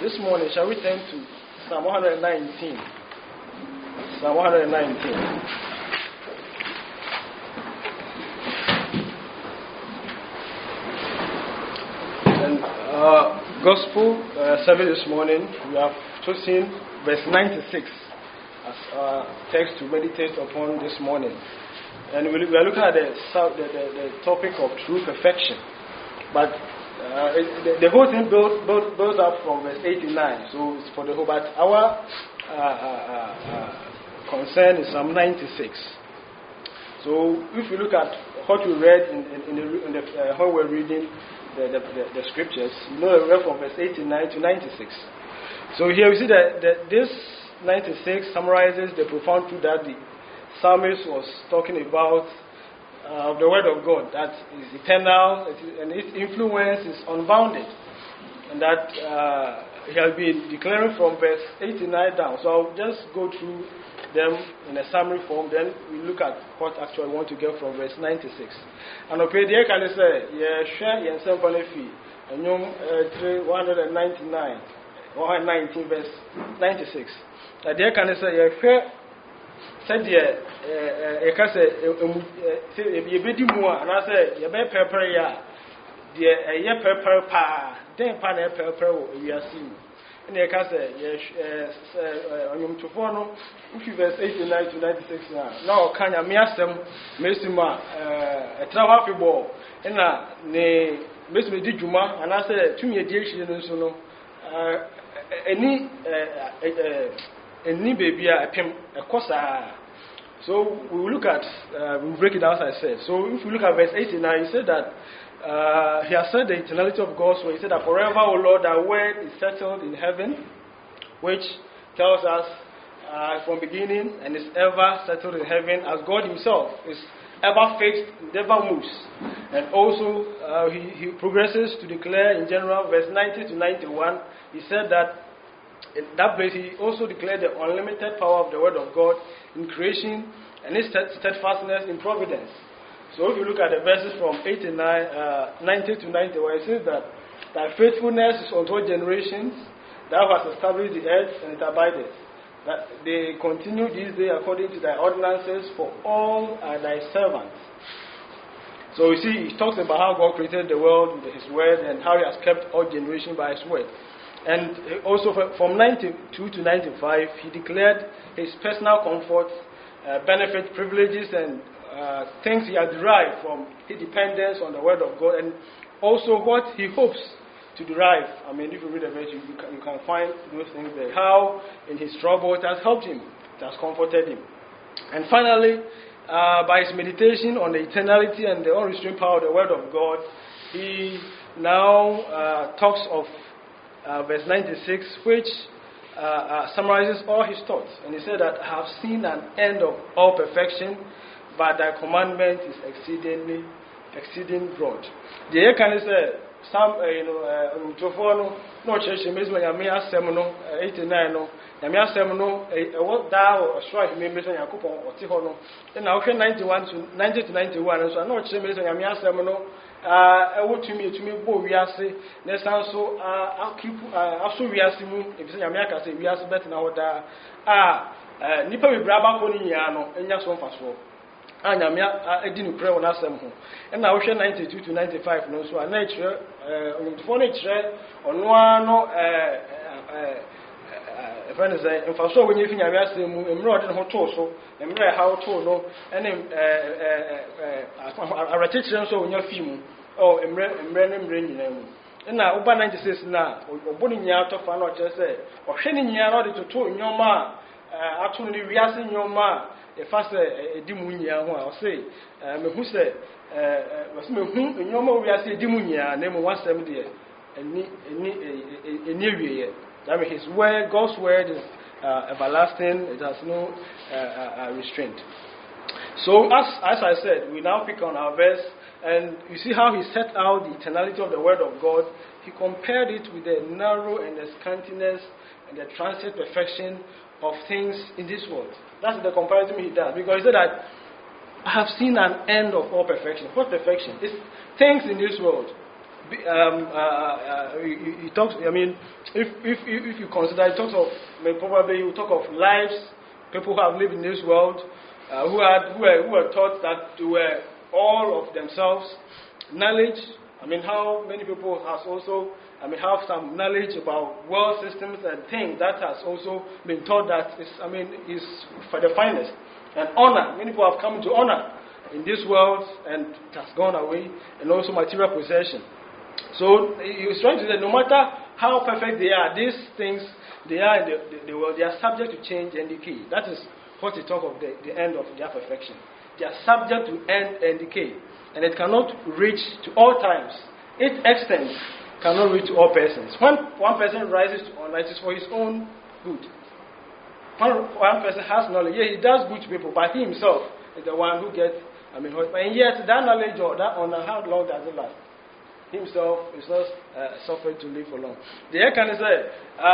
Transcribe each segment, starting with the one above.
This morning, shall we turn to Psalm 119? Psalm 119. And Gospel service this morning, we have chosen verse 96 as our text to meditate upon this morning. And we are looking at the topic of true perfection. But the whole thing builds up from verse 89. So it's for the whole. But our concern is Psalm 96. So if you look at what we read when we're reading the scriptures, you know we read from verse 89 to 96. So here we see that this 96 summarizes the profound truth that the psalmist was talking about. The word of God that is eternal and its influence is unbounded, and that he has been declaring from verse 89 down. So I'll just go through them in a summary form, then we look at what actually we want to get from verse 96. And okay, the can say, yeah, share your sample fee, and 119 verse 96. The can say, yeah, share. Said you can say, you be more, and I say, you better prepare ya, dear, a year prepare pa, then pan a prepare, we are seeing. And you can say, yes, on your to if you verse 89 to 96 now, can you miss them, Messima, a travel ball, and ne Miss Medijuma, and I said, to me, a dear, she didn't know, any baby a cosa. So we will look at we'll break it down as I said. So if we look at verse 89, he said that he has said the eternality of God's word. He said that forever, O Lord, thy word is settled in heaven, which tells us from beginning and is ever settled in heaven, as God himself is ever fixed, never moves. And also he progresses to declare in general verse 90 to 91. He said that in that place, he also declared the unlimited power of the word of God in creation and his steadfastness in providence. So if you look at the verses from 90 to 91, it says that thy faithfulness is unto all generations, thou hast established the earth and it abideth. That they continue this day according to thy ordinances, for all are thy servants. So you see, he talks about how God created the world with his word and how he has kept all generations by his word. And also from 92 to 95, he declared his personal comfort, benefits, privileges, and things he had derived from his dependence on the word of God, and also what he hopes to derive. I mean, if you read the verse, you can find those things there. How in his trouble it has helped him, it has comforted him. And finally, by his meditation on the eternality and the unrestrained power of the word of God, he now talks of verse 96, which summarizes all his thoughts. And he said that I have seen an end of all perfection, but thy commandment is exceeding broad. The air can say, some, no church, Yamia Semono, 89, Yamia Semono, what thou or strike me, Mr. Yakupo or Tihono. And now, 90 to 91, and so I know Chimney Yamia Semono. To me, we are saying, next time, so I'll keep also we are seeing if America say we are better now. Nipa we braba koni yano, enya so mfaso. Nyamia didn't pray on us. And now, 92 to 95, no, so I nature on nature on one. If I say, if I saw when you think I asked him, I'm not in hotel, so I'm very how to know, and I reteach so when you're film, oh, I'm bringing them. And now, over 96 now, or putting out of an or just say, or sending you out to two in your ma, actually, we are seeing your ma, if I say a demonia, I'll say, who said, was me whom in your ma, we are saying demonia, name 170, and near you. I mean, his word, God's word is everlasting. It has no restraint. So, as I said, we now pick on our verse, and you see how he set out the eternality of the word of God. He compared it with the narrow and the scantiness and the transient perfection of things in this world. That's the comparison he does, because he said that I have seen an end of all perfection. What perfection? It's things in this world. he talks. I mean, if you consider, he talks of, I mean, probably you talk of lives, people who have lived in this world, who were taught that they were all of themselves. Knowledge. I mean, how many people has also, I mean, have some knowledge about world systems and things that has also been taught that is, I mean, is for the finest. And honor. Many people have come to honor in this world and it has gone away, and also material possession. So he was trying to say, no matter how perfect they are, these things, they are in the world, they are subject to change and decay. That is what he talk of the end of their perfection. They are subject to end and decay. And it cannot reach to all times. Its extent cannot reach to all persons. When one person rises to honor, it is for his own good. One person has knowledge. Yeah, he does good to people, but he himself is the one who gets, I mean, and yet that knowledge or that honor, how long does it last? Himself is not suffered to live for long. The air can say,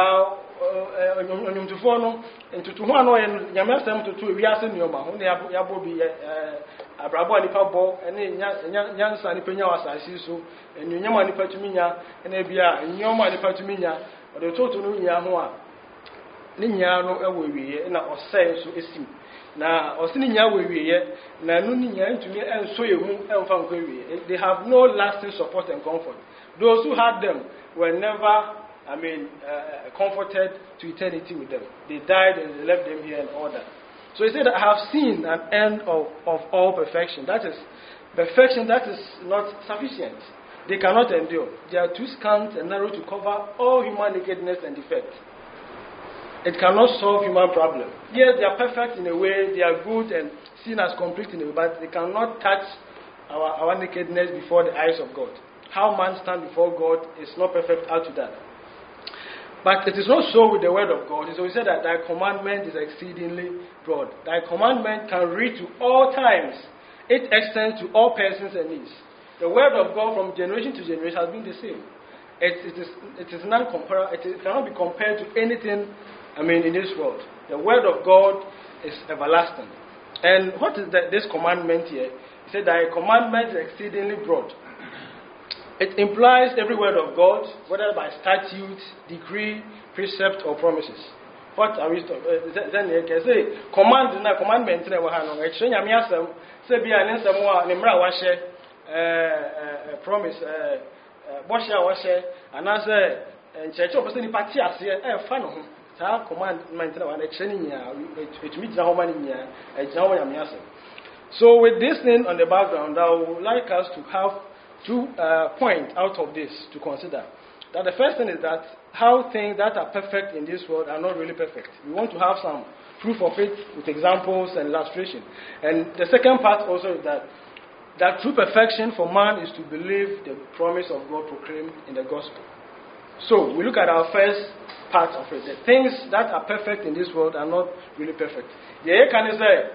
into one and Yamasam to 2 years in Yoma, only Yabobi Abrabo Nipa and Yansa Nipena was I see so, and Yama Nipatumina, and Abia, and Yoma Nipatumina, or the total Yahua Ninyano away, and I was saying so esteem. Now, Osininya we yet, Nanunia to me and so you and found they have no lasting support and comfort. Those who had them were never, I mean, comforted to eternity with them. They died and they left them here in order. So he said, I have seen an end of all perfection. That is perfection that is not sufficient. They cannot endure. They are too scant and narrow to cover all human nakedness and defect. It cannot solve human problem. Yes, they are perfect in a way, they are good and seen as complete in a way, but they cannot touch our nakedness before the eyes of God. How man stands before God is not perfect up to that. But it is not so with the word of God. So he said that thy commandment is exceedingly broad. Thy commandment can reach to all times. It extends to all persons and needs. The word of God from generation to generation has been the same. It is non-comparable. It cannot be compared to anything, I mean, in this world. The word of God is everlasting. And what is this commandment here? He said, thy commandment is exceedingly broad. It implies every word of God, whether by statute, decree, precept, or promises. What are we talking about? Then you can say, commandment, promise, and as a church of person, party as a fan of commandment, so with this thing on the background, I would like us to have 2 points out of this to consider. That the first thing is that how things that are perfect in this world are not really perfect. We want to have some proof of it with examples and illustration. And the second part also is that true perfection for man is to believe the promise of God proclaimed in the gospel. So we look at our first part of it. The things that are perfect in this world are not really perfect. The can say,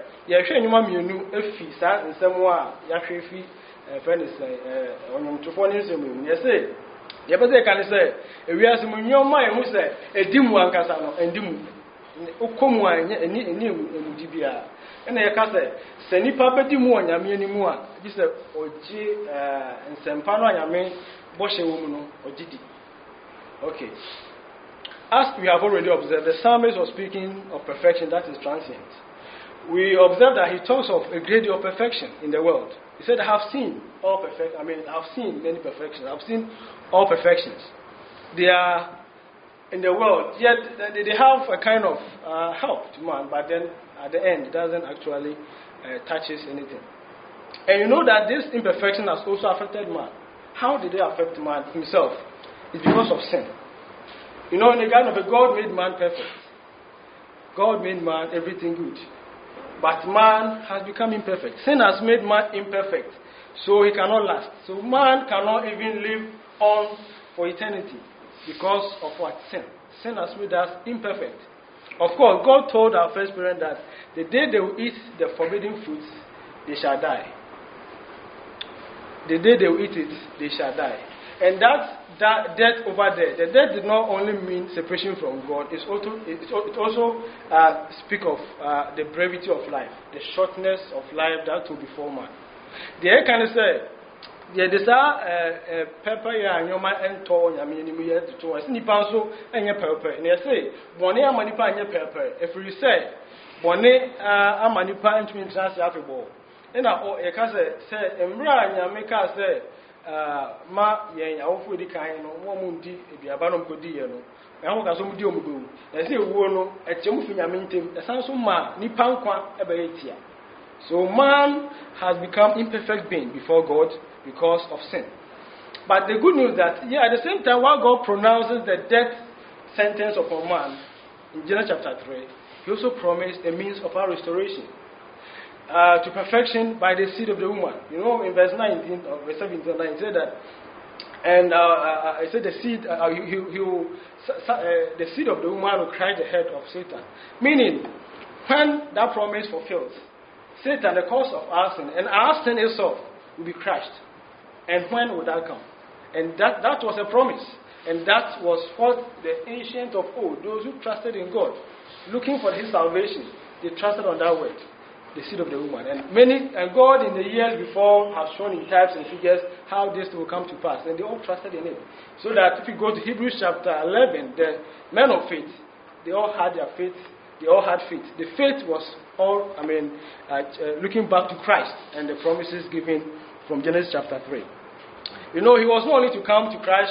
friend is on to phone is yes, yes, can say, we are some your mind who say a dim one casano and dim Okomwa and Dibia. And I can say, Seni Papa Dimu and Yami anymore. This is Oji and Sempano Yami, Boshe woman or Didi. Okay. As we have already observed, the psalmist was speaking of perfection that is transient. We observe that he talks of a great deal of perfection in the world. He said, I have seen all perfect. I mean, I have seen many perfections. I have seen all perfections. They are in the world, yet they have a kind of help to man, but then at the end, it doesn't actually touches anything. And you know that this imperfection has also affected man. How did it affect man himself? It's because of sin. You know, in the garden of God made man perfect. God made man everything good. But man has become imperfect. Sin has made man imperfect. So he cannot last. So man cannot even live on for eternity because of what? Sin. Sin has made us imperfect. Of course, God told our first parents that the day they will eat the forbidden fruits, they shall die. The day they will eat it, they shall die. And that death over there, the death did not only mean separation from God, it also speak of the brevity of life, the shortness of life that will befall man. The air can say, Yeah, this pepper ya nyoma ento nyame ni mu ye to was nipa so enye pepper na ye say bone amanipa enye pepper if you say bone amanipa ntumi ntrase afebo na o ye ka say emra nyame ka say ma yen awofo di kan no mo mu ndi eduaba no mkodi ye no ehun ka so mu di omugo na say ewuo no etyem fi nyame ntem esan so ma nipa nkwa ebe yetia. So man has become imperfect being before God because of sin. But the good news that, at the same time, while God pronounces the death sentence upon man in Genesis chapter 3, he also promised a means of our restoration to perfection by the seed of the woman. You know, in verse 19 or verse 17, it said that, and I said the seed, the seed of the woman will crush the head of Satan. Meaning, when that promise fulfills, Satan, the cause of our sin, and our sin itself will be crushed. And when will that come? And that was a promise. And that was what the ancient of old, those who trusted in God, looking for his salvation, they trusted on that word, the seed of the woman. And God in the years before has shown in types and figures how this will come to pass. And they all trusted in it. So that if you go to Hebrews chapter 11, the men of faith, they all had their faith. They all had faith. The faith was all, looking back to Christ and the promises given from Genesis chapter 3. You know, he was not only to come to crush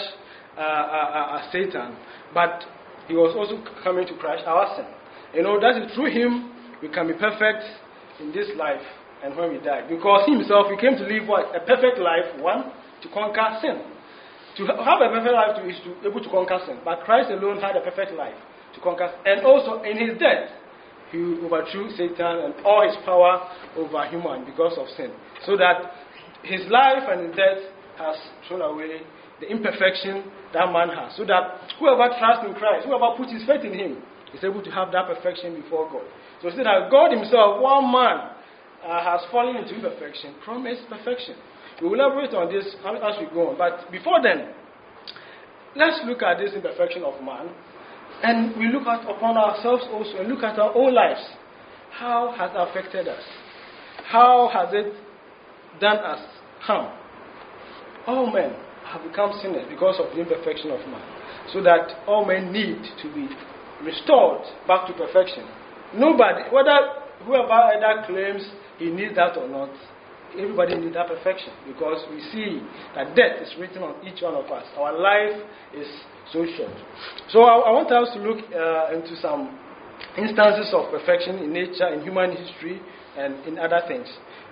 Satan, but he was also coming to crush our sin. You know, that is through him we can be perfect in this life and when we die. Because himself, he came to live what? A perfect life, one, to conquer sin. To have a perfect life is to be able to conquer sin. But Christ alone had a perfect life to conquer. And also in his death, he overthrew Satan and all his power over human because of sin. So that his life and his death has thrown away the imperfection that man has. So that whoever trusts in Christ, whoever puts his faith in him, is able to have that perfection before God. So see that God himself, one man, has fallen into imperfection, promised perfection. We will elaborate on this as we go on. But before then, let's look at this imperfection of man. And we look at upon ourselves also and look at our own lives. How has it affected us? How has it done us harm? All men have become sinners because of the imperfection of man. So that all men need to be restored back to perfection. Nobody, whoever either claims he needs that or not, everybody needs that perfection. Because we see that death is written on each one of us. Our life is so short. So I want us to look into some instances of perfection in nature, in human history, and in other things.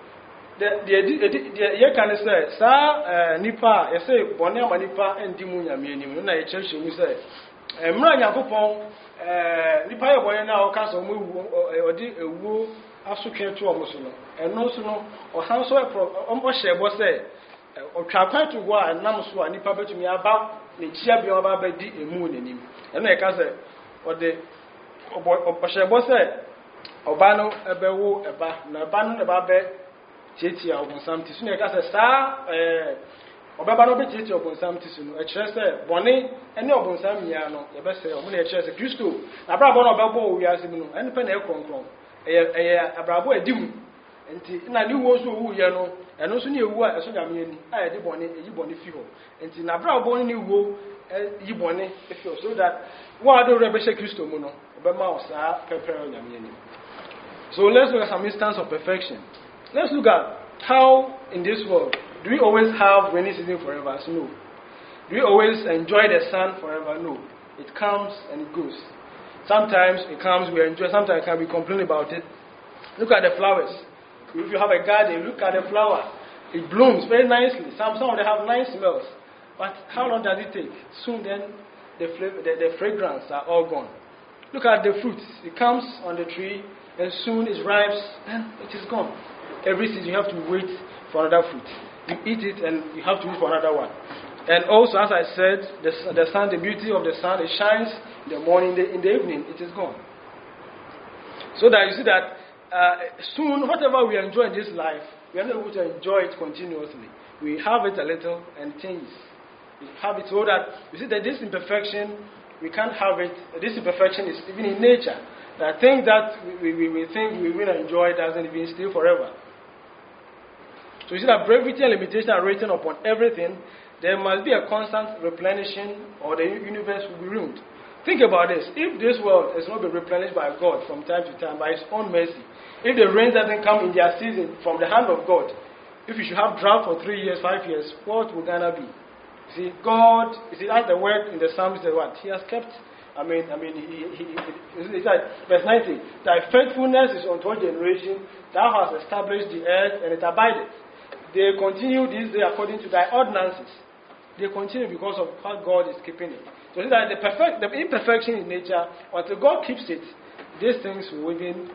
You can say, "Sir, nipa, you say, bonia manipa and dimunya mieni." Na ye church you say, "Mra Nyankopon, nipa ye bonia na o ka so mu odi ewu asotwe to omo so no. Eno so no, o han so o shebo say, o twa kwan to go anam so nipa betumi aba ne chia bia oba ba di emu nenim." Eno ye ka say, o de o shebo say, oba no ebewo eba, na eba no eba be Chetia Obonsam Tisu, I can say, Obaba no Chetia Obonsam Tisu, a chest, Bonnie, and no Obonsam Yano, the best say, only a chest, a Christo, a bravo of Babo, we are Simon, and Pen Elcon, a bravo, a dim, and I knew also who Yano, and also knew what a Sonamian, I did Bonnie, a Yiboni Fiho, and in a bravo knew who Yiboni, if you so that what the Rebbe Christo Mono, Obama, Pepper, Yamini. So let's look at some instance of perfection. Let's look at how in this world, do we always have rainy season forever? So no. Do we always enjoy the sun forever? No. It comes and it goes. Sometimes it comes, we enjoy, sometimes we complain about it. Look at the flowers. If you have a garden, look at the flower. It blooms very nicely. Some of them have nice smells. But how long does it take? Soon then, the fragrance are all gone. Look at the fruits. It comes on the tree, and soon it ripes, and it is gone. Every season you have to wait for another fruit. You eat it and you have to wait for another one. And also, as I said, the sun, the beauty of the sun, it shines in the morning, in the evening, it is gone. So that you see that soon, whatever we enjoy in this life, we are not able to enjoy it continuously. We have it a little and change. We have it so that you see that this imperfection, we can't have it. This imperfection is even in nature. The thing that we think we will enjoy doesn't even stay forever. So you see that brevity and limitation are written upon everything. There must be a constant replenishing, or the universe will be ruined. Think about this. If this world is not being replenished by God from time to time, by His own mercy, if the rain doesn't come in their season from the hand of God, if you should have drought for 3 years, 5 years, what would Ghana be? See, God, you see, that's the word in the Psalms, the what? He has kept, it's like, verse 90, thy faithfulness is unto all generation, thou hast established the earth, and it abideth. They continue this day according to thy ordinances. They continue because of how God is keeping it. So see that the imperfection in nature, until God keeps it, these things will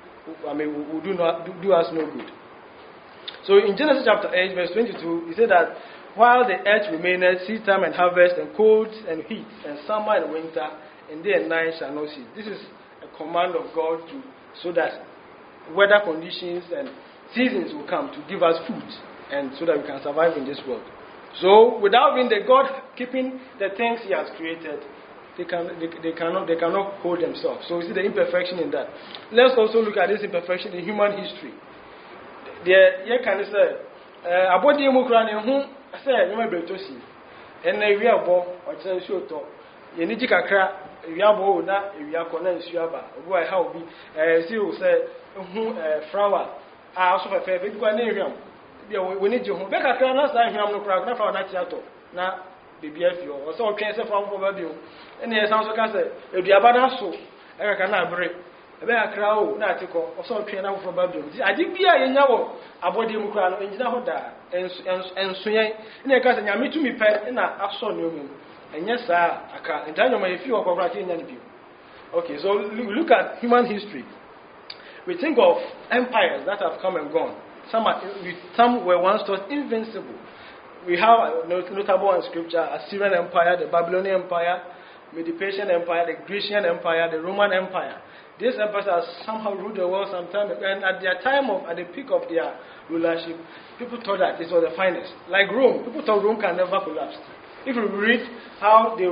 do us no good. So in Genesis chapter 8, verse 22, he said that while the earth remaineth, seed time and harvest, and cold and heat, and summer and winter, and day and night shall not cease. This is a command of God so that weather conditions and seasons will come to give us food, and so that we can survive in this world. So without being the God keeping the things He has created, they cannot hold themselves. So we see the imperfection in that. Let's also look at this imperfection in human history. There can say, about the Mukran, whom I say, you may be tossing, and we are born or tell you to. You need to crack, we are born, we are connected, you are back. Why, how be, see you say, flower, I also have a favorite one name. We need you. Back at Kranas, I am no crowd, not for Natiato. Now, BBF, or so cancer from Bobabio. And yes, also can say, if you are bad, so I cannot break. A bear crowd, Natico, or so train out from Babylon. I did be a young about the Mukran, and Jinahoda, and Swing, in a cousin, I meet to me pet, and I saw you. And yes, sir, I can't. And I know my few of writing any view. Okay, so look at human history. We think of empires that have come and gone. Some were once thought invincible. We have notable in scripture: Assyrian Empire, the Babylonian Empire, Medo-Persian Empire, the Grecian Empire, the Roman Empire. These empires have somehow ruled the world sometime, and at the peak of their rulership, people thought that this was the finest. Like Rome, people thought Rome can never collapse. If you read how their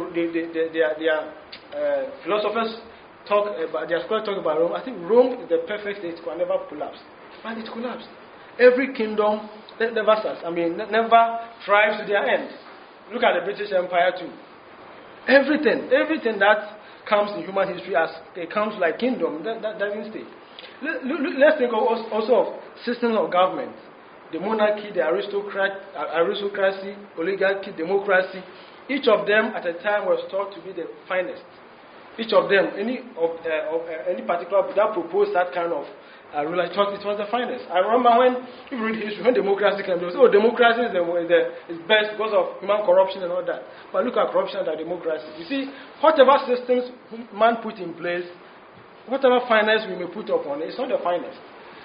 philosophers talk about, their scholars talk about Rome, I think Rome is the perfect state, can never collapse, and it collapsed. Every kingdom never thrives to their end. Look at the British Empire too. Everything that comes in human history as it comes like kingdom, that doesn't stay. Let's think also of systems of government. The monarchy, the aristocracy, oligarchy, democracy. Each of them at a time was thought to be the finest. Each of them, any particular that proposed that kind of ruler, thought it was the finest. I remember when you read history, when democracy came, they say, democracy is best because of human corruption and all that. But look at corruption and democracy. You see, whatever systems man put in place, whatever finest we may put upon it, it's not the finest.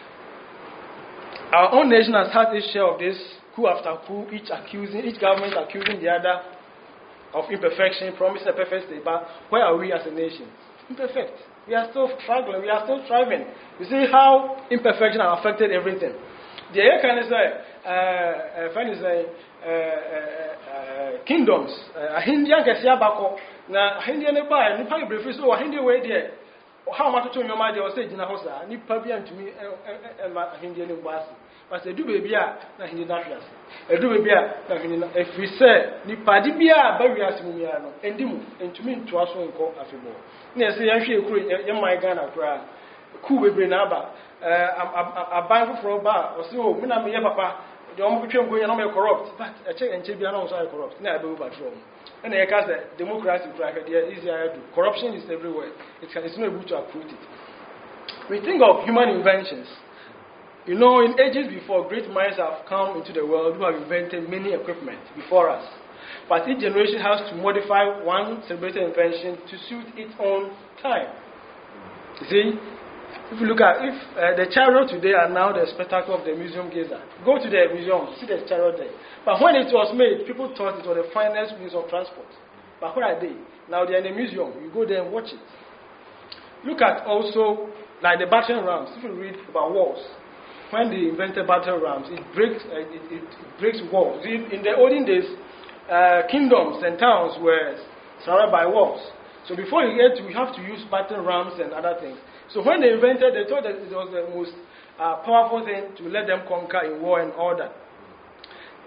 Our own nation has had its share of this, coup after coup, each government accusing the other of imperfection, promising a perfect state. But where are we as a nation? Imperfect. We are still struggling. We are still striving. You see how imperfection has affected everything. The air can say, kingdoms. India gets Yabako. Now, India never, and you briefly so India way there. How much to your mind was saying in a house, and you probably to me and my Indian embassy. But they do baby, not Indian nationals. A do baby, if we say, Nipadibia, barriers, and Dimu, and to me to us won't call a few more. Yes, I my Ghana cry. Cool with Brenaba, a bank for a bar, or so, when I'm here, Papa, the only people going on corrupt, but a check and Chibian also corrupt, never but wrong. And I guess that democracy bracket is easier to do. Corruption is everywhere. It's not able to uproot it. We think of human inventions. You know, in ages before, great minds have come into the world who have invented many equipment before us. But each generation has to modify one celebrated invention to suit its own time. You see, if you look at the chariot today are now the spectacle of the museum gazer. Go to the museum, see the chariot there. But when it was made, people thought it was the finest means of transport. But where are they? Now they are in the museum. You go there and watch it. Look at also like the battering rams. If you read about wars, when they invented battering rams, it breaks walls. In the olden days, kingdoms and towns were surrounded by walls. So before you have to use battering rams and other things. So when they invented, they thought that it was the most powerful thing to let them conquer in war and all that.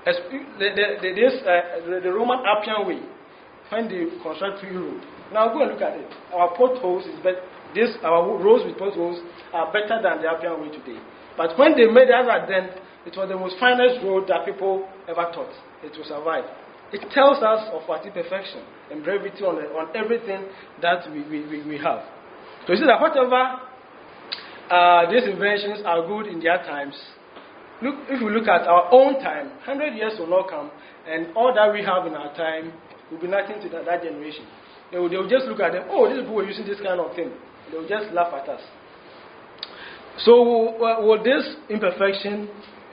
The Roman Appian Way, when they construct Europe. Now go and look at it. Our potholes is better. Our roads with potholes are better than the Appian Way today. But when they made that, then it was the most finest road that people ever thought it would survive. It tells us of what imperfection and brevity on everything that we have. So you see that whatever these inventions are good in their times, if we look at our own time, 100 years will not come, and all that we have in our time will be nothing to that generation. They will just look at them, oh, these people were using this kind of thing. They will just laugh at us. So will this imperfection,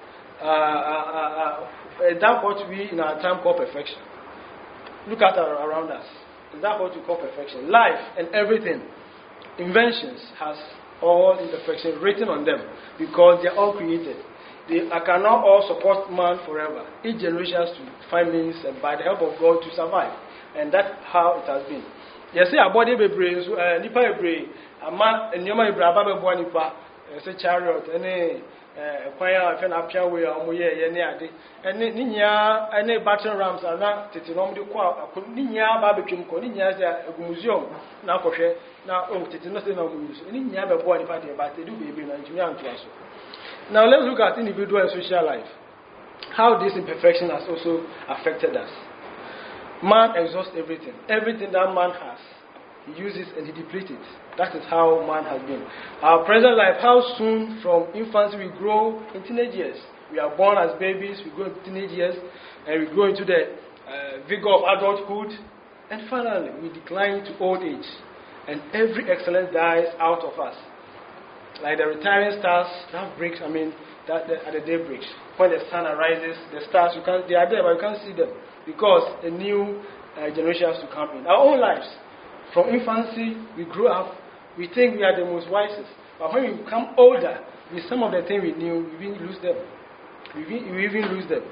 that what we in our time call perfection? Look at around us. Is that what we call perfection? Life and everything, inventions has all imperfection written on them because they are all created. They cannot all support man forever. Each generation has to find means by the help of God to survive. And that's how it has been. You see, our body be brave, nipa be brave. Ama nyoma be brave, aba be bo nipa. Say chariot, any kwaya afen apia we omoye ye ne ade. Any ninya, any battle rams are not titinom de kwa. Ninya ba be twim ko, ninya say agumuseum na akohwe na titino say na agumuseum. Ninya be bo nipa de ba te do be na ntumi anto aso. Now let's look at individual and social life. How this imperfection has also affected us. Man exhausts everything. Everything that man has, he uses and he depletes it. That is how man has been. Our present life, how soon from infancy we grow in teenage years. We are born as babies, we grow in teenage years, and we grow into the vigor of adulthood. And finally, we decline to old age. And every excellence dies out of us. Like the retiring stars, that breaks, at the day breaks. When the sun arises, the stars, they are there, but you can't see them. Because a new generation has to come in. Our own lives, from infancy, we grow up, we think we are the most wisest. But when we become older, with some of the things we knew, we even lose them. We even lose them.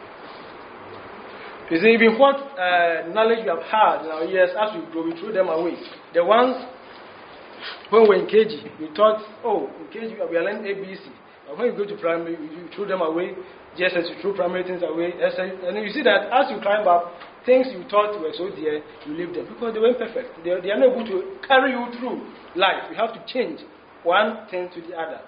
You see, even what knowledge we have had in our years, as we grow, we throw them away. The ones, when we were in KG, we thought, oh, in KG we are learning ABC. But when you go to primary, you throw them away. Just as you throw primary things away. And you see that as you climb up, things you thought were so dear, you leave them. Because they weren't perfect. They are not able to carry you through life. You have to change one thing to the other.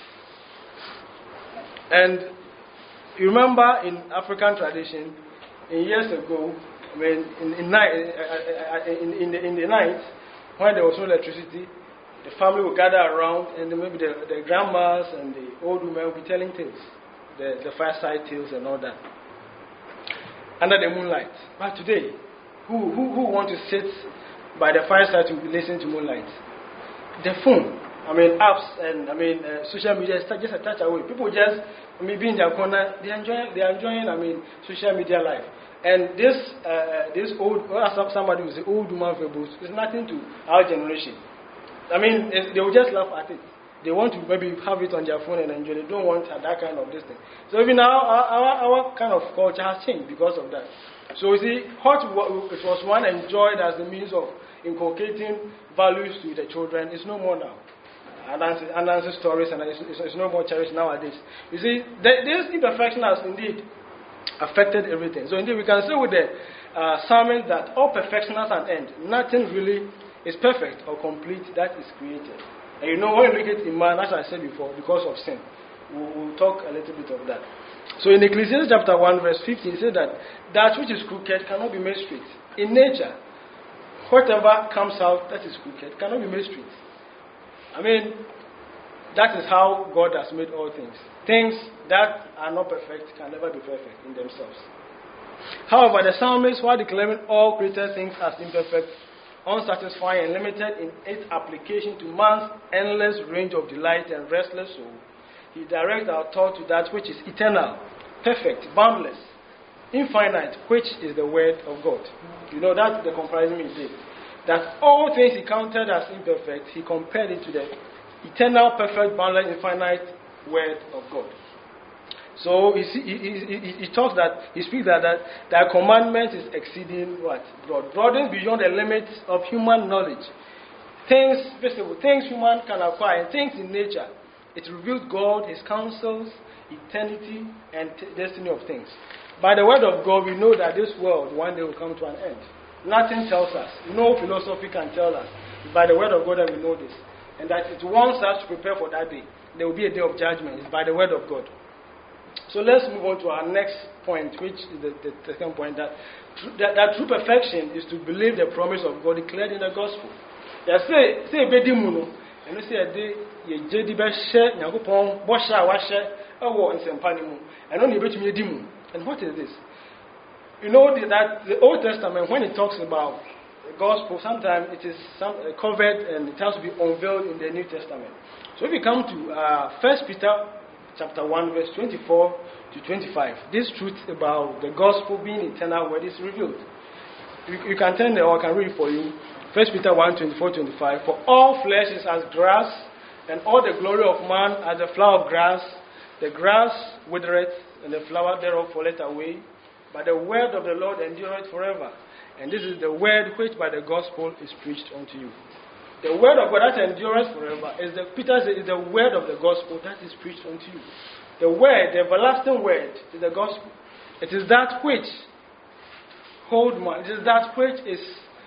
And you remember in African tradition, in years ago, when in the night, when there was no electricity, the family would gather around, and maybe the grandmas and the old women would be telling tales, the fireside tales and all that, under the moonlight. But today, who want to sit by the fireside to listen to moonlight? The phone, apps and social media is just a touch away. People just maybe in their corner, they are enjoying social media life. And this old, somebody who say old woman fables is nothing to our generation. They will just laugh at it. They want to maybe have it on their phone and enjoy it. They don't want that kind of this thing. So even now, our kind of culture has changed because of that. So you see, it was one enjoyed as a means of inculcating values to the children. It's no more now. Anansi stories, and it's no more cherished nowadays. You see, this imperfection has indeed affected everything. So indeed, we can say with the sermon that all perfection has an end. Nothing really is perfect or complete that is created. And when you look at in man, as I said before, because of sin, we'll talk a little bit of that. So in Ecclesiastes chapter 1 verse 15, it says that which is crooked cannot be made straight. In nature, whatever comes out that is crooked cannot be made straight. That is how God has made all things. Things that are not perfect can never be perfect in themselves. However, the psalmist, while declaring all created things as imperfect, unsatisfying and limited in its application to man's endless range of delight and restless soul, he directs our thought to that which is eternal, perfect, boundless, infinite, which is the word of God. That's the comparison he did. That all things he counted as imperfect, he compared it to the eternal, perfect, boundless, infinite word of God. So he speaks that thy commandment is exceeding what? Broad. Broadened beyond the limits of human knowledge. Things visible, things human can acquire, and things in nature. It reveals God, his counsels, eternity, and destiny of things. By the word of God, we know that this world one day will come to an end. Nothing tells us. No philosophy can tell us. It's by the word of God that we know this. And that it wants us to prepare for that day. There will be a day of judgment. It's by the word of God. So let's move on to our next point, which is the second point, that true perfection is to believe the promise of God declared in the gospel. They say bedimuno, and we say a day ye jedi be share nyakopon bo share wa share ewo nsempani mu. And only betumi edimu. And what is this? You know that the Old Testament, when it talks about the gospel, sometimes it is covered and it has to be unveiled in the New Testament. So if you come to 1 Peter chapter 1, verse 24 to 25, this truth about the gospel being eternal word is revealed. You can turn there, or I can read it for you. 1 Peter 1, 24, 25. For all flesh is as grass, and all the glory of man as the flower of grass. The grass withereth, and the flower thereof falleth away. But the word of the Lord endureth forever. And this is the word which by the gospel is preached unto you. The word of God that endures forever is Peter says, is the word of the gospel that is preached unto you. The word, the everlasting word, is the gospel. It is that which hold man. It is that which is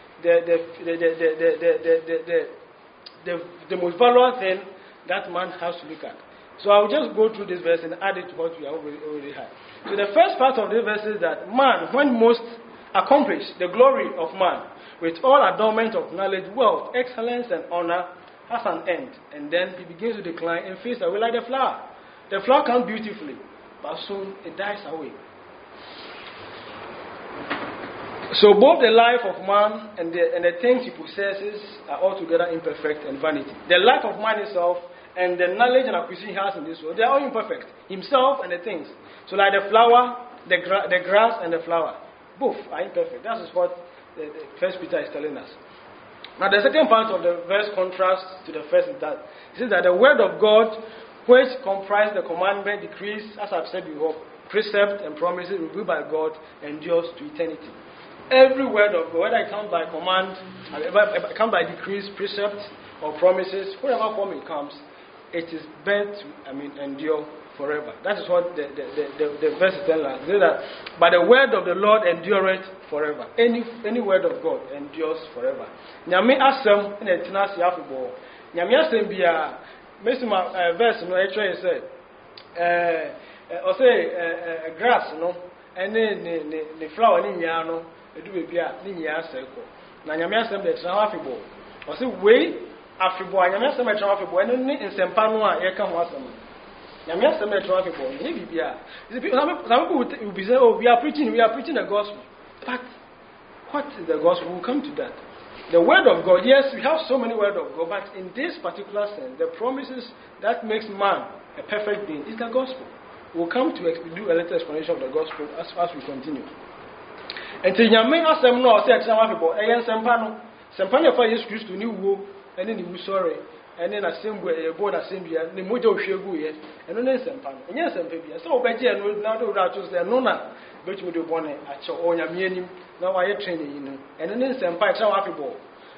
the most valuable thing that man has to look at. So I'll just go through this verse and add it to what we already had. So the first part of this verse is that man, when most accomplished, the glory of man, with all adornment of knowledge, wealth, excellence, and honor, has an end. And then he begins to decline and fades away like the flower. The flower comes beautifully, but soon it dies away. So both the life of man and the things he possesses are altogether imperfect and vanity. The life of man itself and the knowledge and acquisition he has in this world, they are all imperfect. Himself and the things. So like the flower, the grass and the flower, both are imperfect. That is what the First Peter is telling us. Now the second part of the verse contrasts to the first is that it says that the word of God, which comprise the commandment, decrees, as I've said before, precept and promises revealed by God, endures to eternity. Every word of God, whether it comes by command, it comes by decrees, precepts, or promises, whatever form it comes, it is meant to endure forever. That is what the verse is telling us. That by the word of the Lord endureth forever. Any word of God endures forever. Nyame asem in the tenasi afibo. Nyame asem biya. Mesima verse no actually said. Or say grass no, and the flower ni nya no, edu bebia ni nya aseko. Na nyame asem the tenasi afibo. Or say we afibo. Nyame asem the tenasi afibo. Eno ni nsempa no a yeka ho asem. Some people will be saying, oh, we are preaching the gospel. But what is the gospel? We'll come to that. The word of God, yes, we have so many words of God, but in this particular sense, the promises that makes man a perfect being is the gospel. We'll come to do a little explanation of the gospel as we continue. And to Yame asem no say exam people, sempano. Sempano for Jesus Christ to new and then you sorry. And then assembly a board assembly, and the mojo shegu yet, and then sempano. And yes, and baby, so Betty and now do that to say, no, but you do bonnet at your own yamianim, now I training, you know, and then sempai, so happy ball.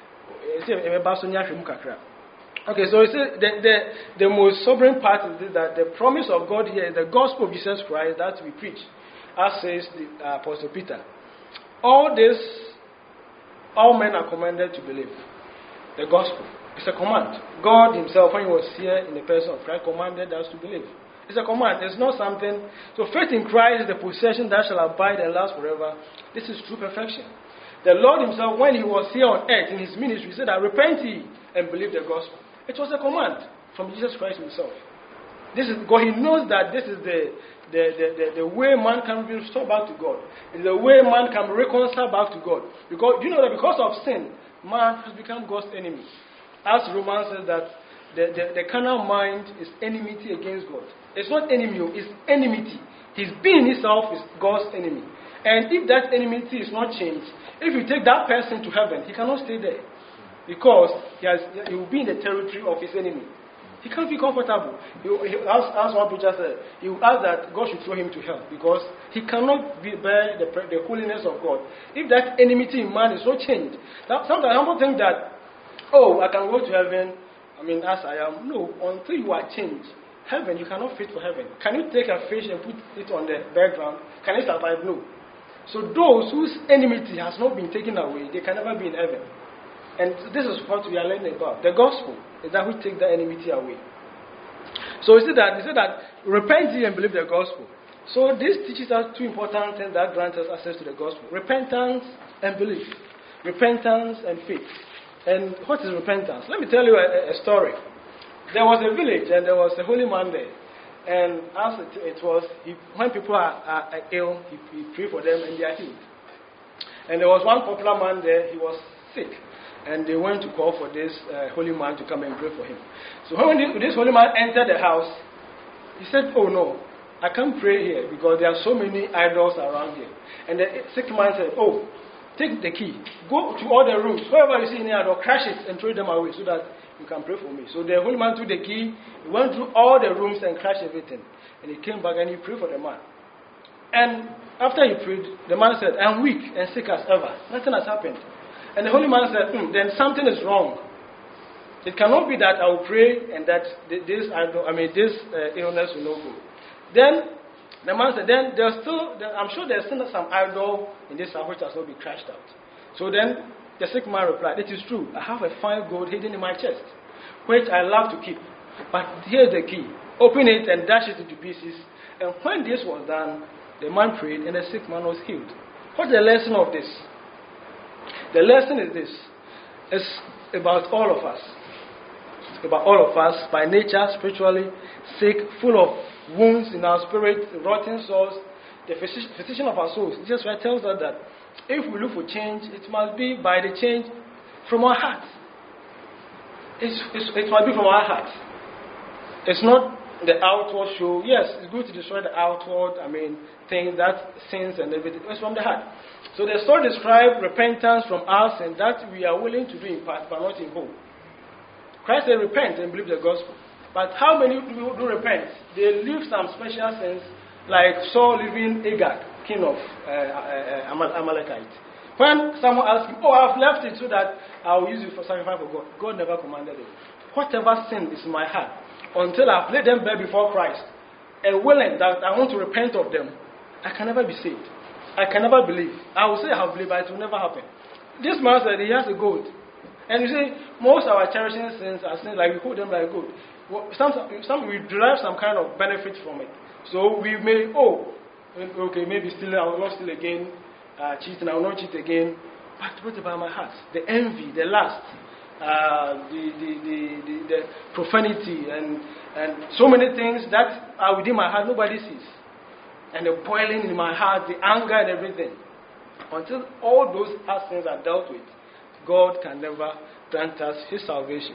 Okay, so you see, the most sobering part is that the promise of God here is the gospel of Jesus Christ that we preach, as says the Apostle Peter. All men are commanded to believe the gospel. It's a command. God himself, when he was here in the person of Christ, commanded us to believe. It's a command. It's not something. So faith in Christ is the possession that shall abide and last forever. This is true perfection. The Lord himself, when he was here on earth in his ministry, said that repent ye and believe the gospel. It was a command from Jesus Christ himself. This is God. He knows that this is the way man can be restored back to God. It's the way man can reconcile back to God. Because you know that because of sin, man has become God's enemy. As Romans says that the carnal mind is enmity against God. It's not enemy, it's enmity. His being itself is God's enemy. And if that enmity is not changed, if you take that person to heaven, he cannot stay there. Because he will be in the territory of his enemy. He can't be comfortable. As one preacher said, he will ask that God should throw him to hell. Because he cannot bear the holiness of God. If that enmity in man is not changed. Sometimes people think that, oh, I can go to heaven, as I am. No, until you are changed. Heaven, you cannot fit for heaven. Can you take a fish and put it on the background? Can it survive? No. So those whose enmity has not been taken away, they can never be in heaven. And this is what we are learning about. The gospel is that we take the enmity away. So he said that repent ye and believe the gospel. So this teaches us two important things that grant us access to the gospel: repentance and belief, repentance and faith. And what is repentance? Let me tell you a story. There was a village and there was a holy man there. And as it was, when people are ill, he prayed for them and they are healed. And there was one popular man there. He was sick. And they went to call for this holy man to come and pray for him. So when this holy man entered the house, he said, "Oh no, I can't pray here because there are so many idols around here." And the sick man said, "Oh, take the key. Go to all the rooms. Wherever you see any idol, crash it and throw them away so that you can pray for me." So the holy man took the key, he went through all the rooms and crashed everything. And he came back and he prayed for the man. And after he prayed, the man said, "I'm weak and sick as ever. Nothing has happened." And the holy man said, "Then something is wrong. It cannot be that I will pray and that this illness will not go." Then the man said, "I'm sure there's still some idol in this house which has not been crashed out." So then the sick man replied, "It is true. I have a fine gold hidden in my chest, which I love to keep. But here's the key. Open it and dash it into pieces." And when this was done, the man prayed and the sick man was healed. What's the lesson of this? The lesson is this. It's about all of us. It's about all of us, by nature, spiritually sick, full of wounds in our spirit, rotten souls. The physician of our souls, Jesus Christ tells us that if we look for change, it must be by the change from our heart. It must be from our heart. It's not the outward show. Yes, it's good to destroy the outward, things, that sins and everything. It's from the heart. So the story describes repentance from our sin that we are willing to do in part, but not in whole. Christ said, "Repent and believe the gospel." But how many do repent? They leave some special sins, like Saul leaving Agag, king of Amalekite. When someone asks him, "Oh, I've left it so that I will use it for sacrifice for God," God never commanded it. Whatever sin is in my heart, until I've laid them bare before Christ, and willing that I want to repent of them, I can never be saved. I can never believe. I will say I have believed, but it will never happen. This man said he has a gold. And you see, most of our cherishing sins are sins like we hold them like gold. Some we derive some kind of benefit from it. So we may, maybe stealing, I will not steal again. Cheating, I will not cheat again. But what about my heart? The envy, the lust, the profanity, and so many things that are within my heart nobody sees. And the boiling in my heart, the anger and everything. Until all those sins are dealt with, God can never grant us His salvation.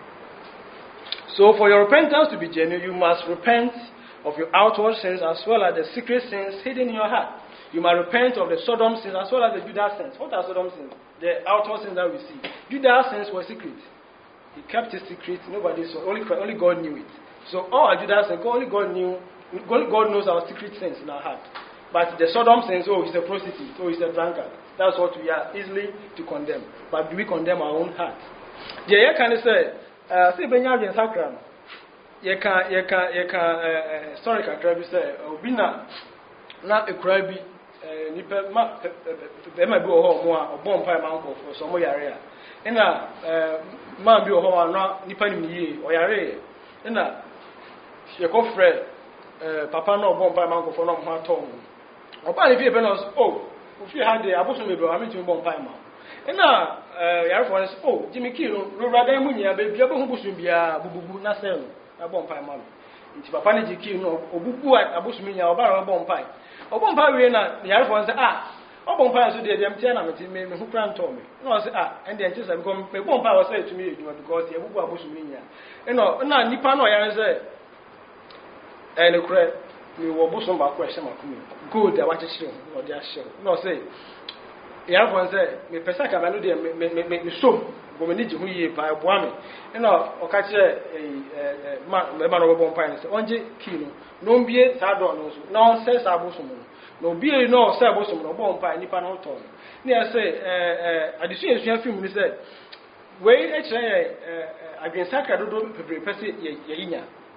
So for your repentance to be genuine, you must repent of your outward sins as well as the secret sins hidden in your heart. You must repent of the Sodom sins as well as the Judah sins. What are Sodom sins? The outward sins that we see. Judah sins were secret. He kept it secret. Nobody saw. Only God knew it. So all our Judah sins, only God knew. Only God knows our secret sins in our heart. But the Sodom sins, he's a prostitute, he's a drunkard. That's what we are easily to condemn. But do we condemn our own heart? Yeah, you can say, say Benjamin Sakram. You can sorry, can say, Obina, not a crabby, Nipper, there might be a home or bomb pie uncle for some area. And man be a home, not Nippon ye or Yare. And you go Fred. Papa no bomb pie mango for no more tongue. Or if you if you had the Abusumibo, I'm to bomb pie man. And now, Yarfon is, Jimmy Kilo, rather than Munia, baby, Abusumbia, Bubu, Nasel, a bomb pie man. It's Papa Kilo, or Bubu at Abusumia, or Barra bomb pie. Or bomb pie, the Yarfon said, or bomb pie, so the Tiana, who plant told me. No, I said, and the antis have gone, a bomb pie was said to me because the Abu Abusumia. And now, Nipano, I said, and the crab, you will bosom by question. Good, I want to show, or just show. No, say, everyone said, me Pesaka, I know they make me so, but we need to hear by a woman. And now, or catch a man of a bomb pine, only kilo, no beer, Sardon, no says Abusum, no beer, no Sabusum, no bomb pine, Nippon Autumn. Near say, I just see a few minutes said, wait, actually, against Sacra, don't prepare Yaina.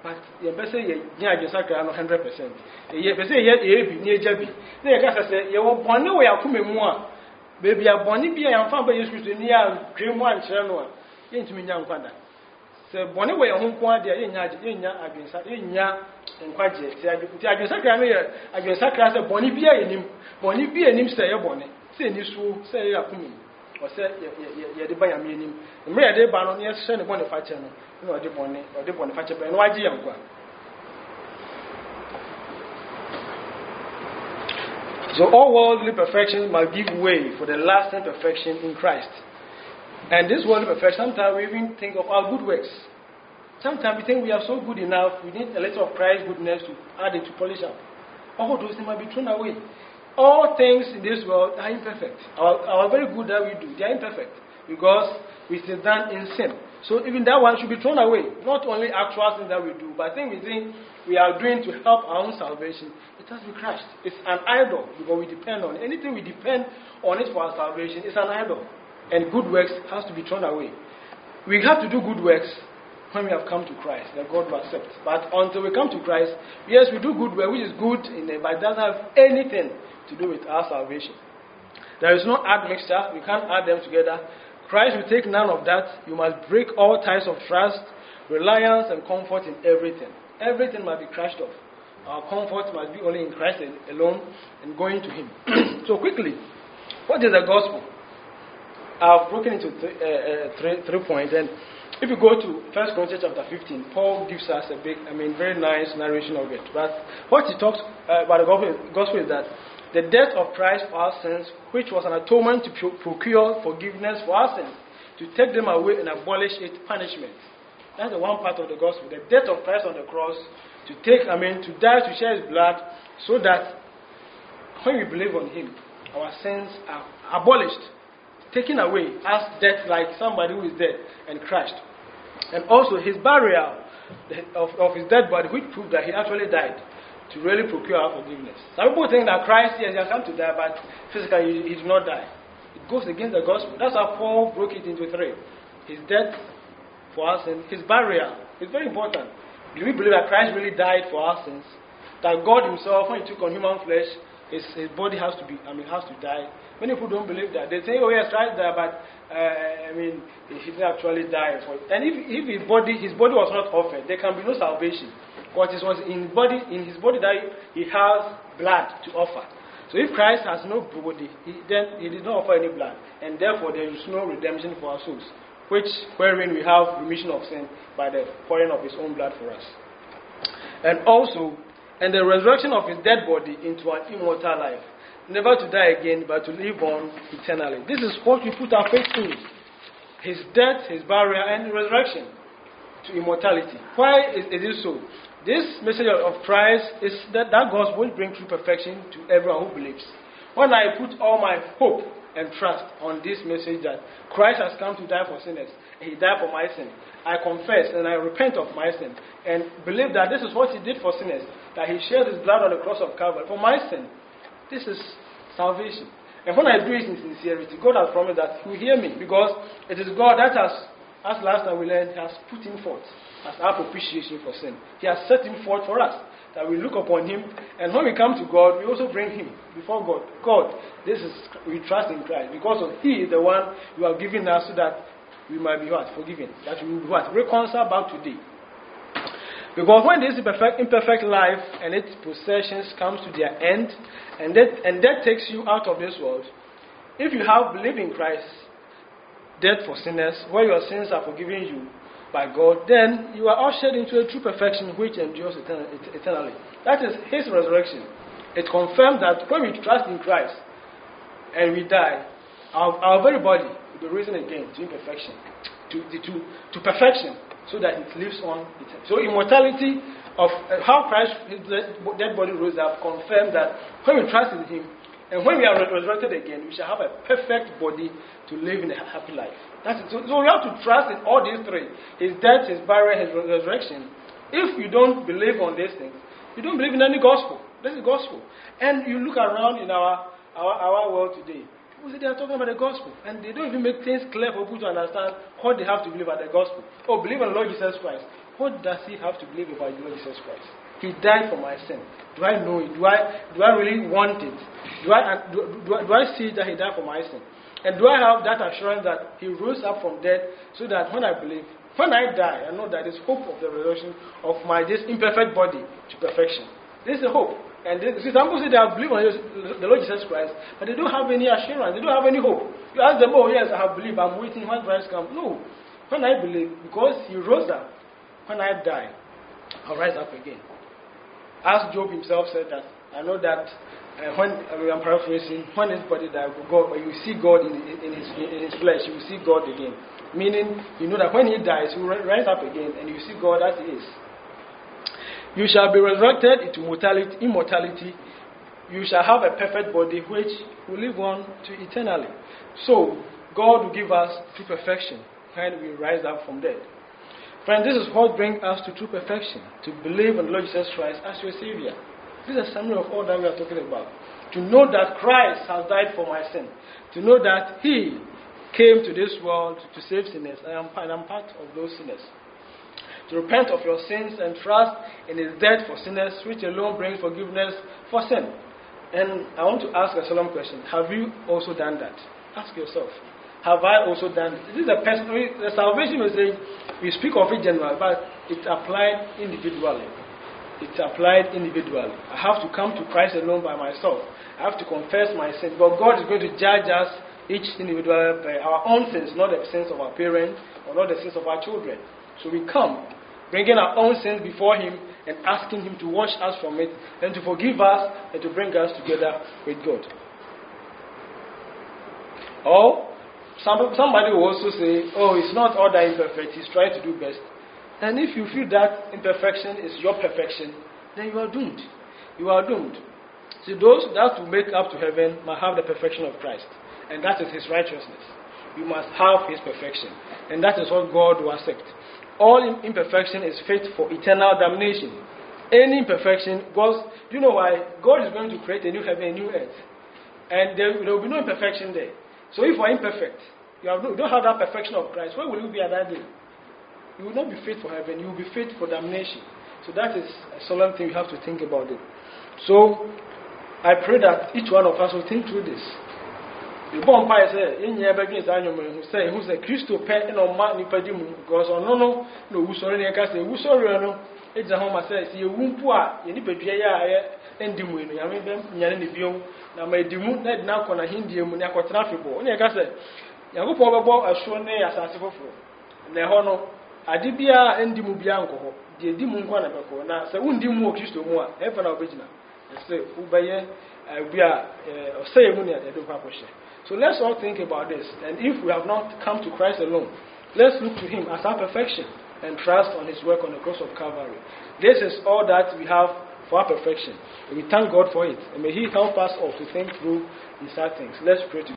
but you say you are just 100%. You say you be near Jabi. They can say you will born away a kumemua. Baby, a bonny be and found by you to near cream one channel. Into me young father. So born away a home quad there in ya and quite yet. I just sacramento, a bonny beer in him. Bonny beer in him say a bonnet. Say you say a kumum. Or say you buy a meaning. The mere day baron, yes, send a bonnet fat channel. No, I did bonnet or did bonnet fat channel. No idea. So all worldly perfection must give way for the lasting perfection in Christ. And this worldly perfection, sometimes we even think of our good works. Sometimes we think we are so good enough, we need a little of Christ's goodness to add it to polish up. All those things might be thrown away. All things in this world are imperfect. Our very good that we do, they are imperfect. Because we sit down in sin. So even that one should be thrown away. Not only actual things that we do, but things we think we are doing to help our own salvation. It has been crushed. It's an idol because we depend on it. Anything we depend on it for our salvation is an idol. And good works has to be thrown away. We have to do good works when we have come to Christ, that God will accept. But until we come to Christ, yes, we do good work, which is good in it, but it doesn't have anything to do with our salvation. There is no admixture. We can't add them together. Christ will take none of that. You must break all ties of trust, reliance, and comfort in everything. Everything must be crushed off. Our comfort must be only in Christ alone and going to Him. So quickly, what is the gospel? I've broken into three points. And if you go to 1 Corinthians chapter 15, Paul gives us a big, very nice narration of it. But what he talks about the gospel is that the death of Christ for our sins, which was an atonement to procure forgiveness for our sins, to take them away and abolish its punishment. That's the one part of the gospel. The death of Christ on the cross, to die, to share His blood, so that when we believe on Him, our sins are abolished, taken away as death, like somebody who is dead and crushed. And also His burial of His dead body, which proved that He actually died to really procure our forgiveness. Some people think that Christ, yes, He has come to die, but physically He did not die. It goes against the gospel. That's how Paul broke it into three. His death for our sins, His burial. It's very important. Do we believe that Christ really died for our sins? That God Himself, when He took on human flesh, His body has to die. Many people don't believe that. They say, oh yes, Christ died, but He didn't actually die. And if His body was not offered, there can be no salvation. Because it was in His body that He has blood to offer. So if Christ has no body, then He did not offer any blood. And therefore there is no redemption for our souls, wherein we have remission of sin by the pouring of His own blood for us. And also, and the resurrection of His dead body into an immortal life, never to die again, but to live on eternally. This is what we put our faith in: His death, His burial, and resurrection to immortality. Why is it so? This message of Christ is that gospel will bring true perfection to everyone who believes. When I put all my hope and trust on this message that Christ has come to die for sinners, and He died for my sin, I confess and I repent of my sin and believe that this is what He did for sinners, that He shed His blood on the cross of Calvary for my sin. This is salvation. And when I do it in sincerity, God has promised that He will hear me, because it is God that has, as last time we learned, has put Him forth as our propitiation for sin. He has set Him forth for us, that we look upon Him, and when we come to God, we also bring Him before God. God, we trust in Christ, because of He is the one you have given us, so that we might be forgiven, that we will be reconciled back to Thee. Because when this imperfect life and its possessions comes to their end, and death takes you out of this world, if you have believed in Christ, death for sinners, where your sins are forgiven you by God, then you are ushered into a true perfection which endures eternally. That is His resurrection. It confirms that when we trust in Christ and we die, our very body will be risen again to imperfection, to perfection, so that it lives on. So immortality of how Christ, His dead body rose up, confirmed that when we trust in Him and when we are resurrected again, we shall have a perfect body to live in a happy life. So we have to trust in all these three: His death, His burial, His resurrection. If you don't believe on these things, you don't believe in any gospel. This is gospel. And you look around in our world today, people say they are talking about the gospel, and they don't even make things clear for people to understand what they have to believe about the gospel. Oh, believe in the Lord Jesus Christ. what does he have to believe about the Lord Jesus Christ? He died for my sin. Do I know it? Do I really want it? Do I see that he died for my sin? And do I have that assurance that he rose up from death, so that when I believe, when I die, I know that there's hope of the resurrection of this imperfect body to perfection. This is the hope. And some people say they have believed on the Lord Jesus Christ, but they don't have any assurance. They don't have any hope. You ask them, oh yes, I have believed. I'm waiting when Christ comes. No. When I believe, because he rose up, when I die, I'll rise up again. As Job himself said that, I know that when I'm paraphrasing, when his body died, God, you see God in his flesh, you will see God again. Meaning, you know that when he dies, he will rise up again, and you see God as he is. You shall be resurrected into immortality. You shall have a perfect body which will live on to eternally. So, God will give us true perfection when we rise up from death. Friend, this is what brings us to true perfection, to believe in the Lord Jesus Christ as your Savior. This is a summary of all that we are talking about. To know that Christ has died for my sin. To know that He came to this world to save sinners. And I'm part of those sinners. To repent of your sins and trust in His death for sinners, which alone brings forgiveness for sin. And I want to ask a solemn question. Have you also done that? Ask yourself. Have I also done it? This is a personal. The salvation we say, we speak of it generally, but it's applied individually. It's applied individually. I have to come to Christ alone by myself. I have to confess my sins. But God is going to judge us, each individual, by our own sins, not the sins of our parents or not the sins of our children. So we come, bringing our own sins before Him and asking Him to wash us from it and to forgive us and to bring us together with God. Or somebody will also say, oh, it's not all that imperfect, he's trying to do best. And if you feel that imperfection is your perfection, then you are doomed. You are doomed. See, those that will make up to heaven must have the perfection of Christ. And that is His righteousness. You must have His perfection. And that is what God will accept. All imperfection is fit for eternal damnation. Any imperfection, do you know why? God is going to create a new heaven, a new earth. And there will be no imperfection there. So if you are imperfect, you don't have that perfection of Christ, where will you be at that day? You will not be fit for heaven, you will be fit for damnation. So that is a solemn thing you have to think about it. So I pray that each one of us will think through this. The bomb pie say, in your begins annual who say, who's a Christo pet and on Martin Padimu, because on no, who's sorry, I can say, who's sorry, no, it's a home, I say, you won't pour, you need to be a Dimu, I mean, Yanibio, now my Dimu, now can a Hindi, Munako traffic, and I can say, you go for a show near as I for the honor, Adibia and Dimu Bianco, the Dimu Quanaco, now, so won't Dimu Christo more, ever original. I say, Ubaye, we are say, so let's all think about this. And if we have not come to Christ alone, let's look to Him as our perfection and trust on His work on the cross of Calvary. This is all that we have for our perfection. And we thank God for it. And may He help us all to think through these things. Let's pray together.